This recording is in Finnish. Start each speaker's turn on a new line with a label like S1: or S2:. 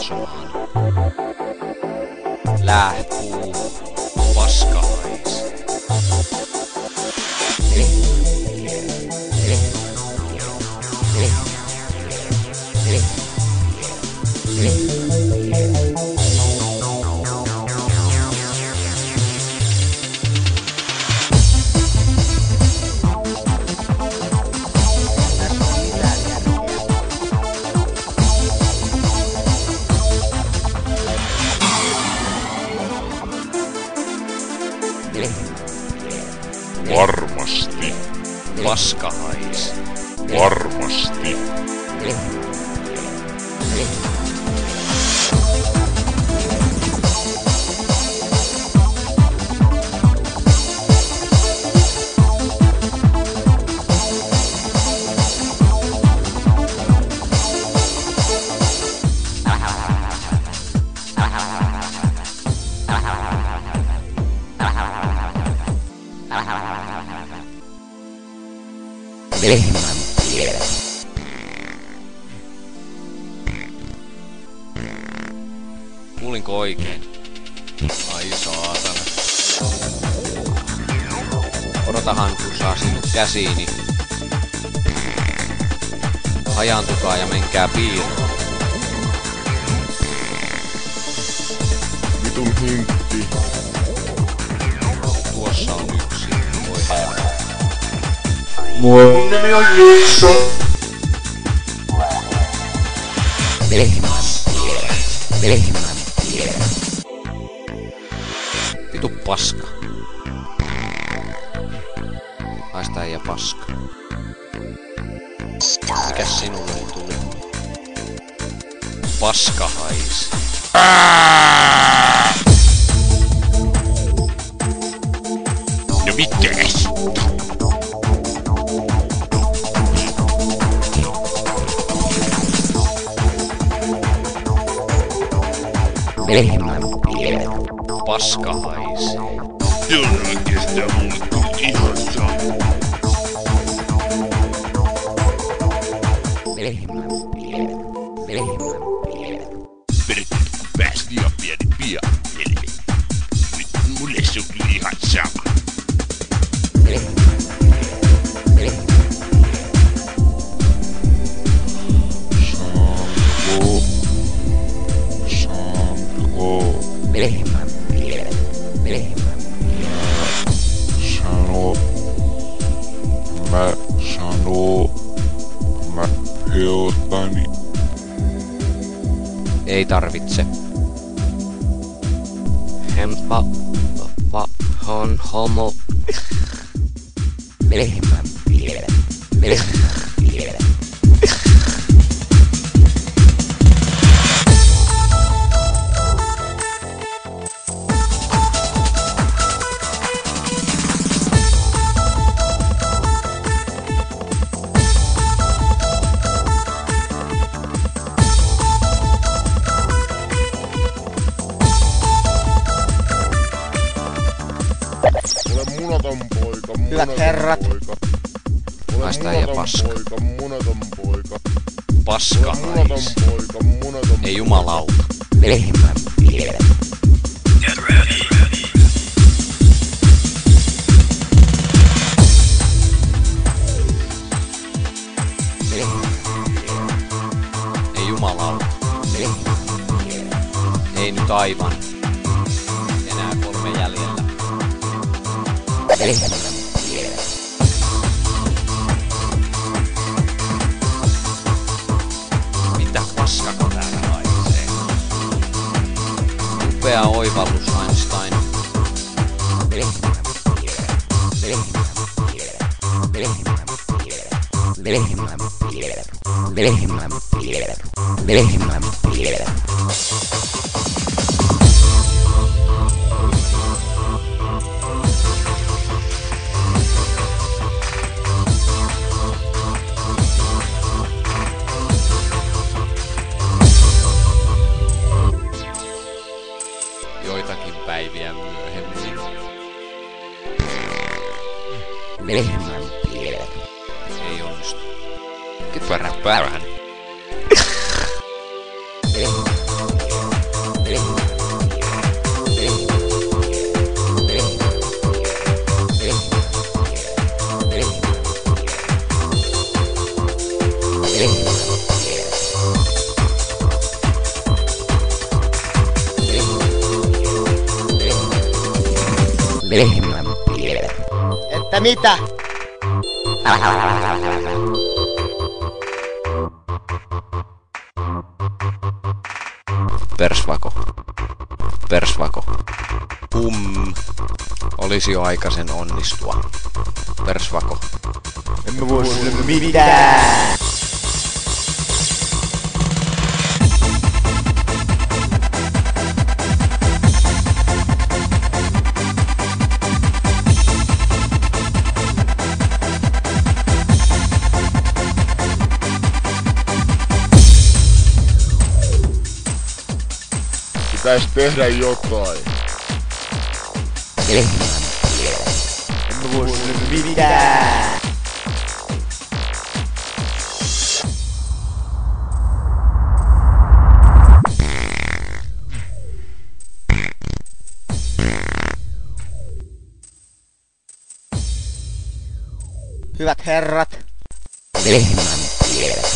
S1: katsomaan. Lähpuu, paskahais.
S2: Varmasti.
S1: Paskahais.
S2: Varmasti.
S1: Kuulinko oikein? Ai saatana. Odotahan kun saa sinut käsiini. Hajaantukaa ja menkää piiloon.
S2: Vitun hintti.
S1: Tuossa on yksi. Voi herra.
S2: Mun nimi on Jukso.
S1: Vitu paska. Haista äijä paska. Mikäs sinulle tuli? Paskahais.
S2: No mitäs?
S1: Paskahais.
S2: Jollain kestää mulle kyllä ihan sama. Perkele kun pääs liian pian helvetti. Mulle se on kyllä ihan sama. Mä heotani.
S1: Ei tarvitse. Hempa on homo.
S2: Ole munaton poika,
S3: Hyvät herrat.
S2: poika. Ole
S1: Haista äijä paska.
S2: poika, munaton poika.
S1: Paskahais.
S2: Poika, munaton
S1: Ei jumalauta. Ei jumalauta. Ei nyt aivan. Enää 3 jäljellä. Mitä paskako täällä haisee? Upea oivallus, Einstein. Joitakin päiviä myöhemmin. Ei onnistu. Kypärä päähän.
S3: Että mitä?
S1: Persvako. Persvako. Olisi jo aikaisen onnistua. Persvako.
S3: Emme voi sille mitään.
S2: Pitäis tehdä jotain.
S3: Emme voi sille mitään. Hyvät herrat.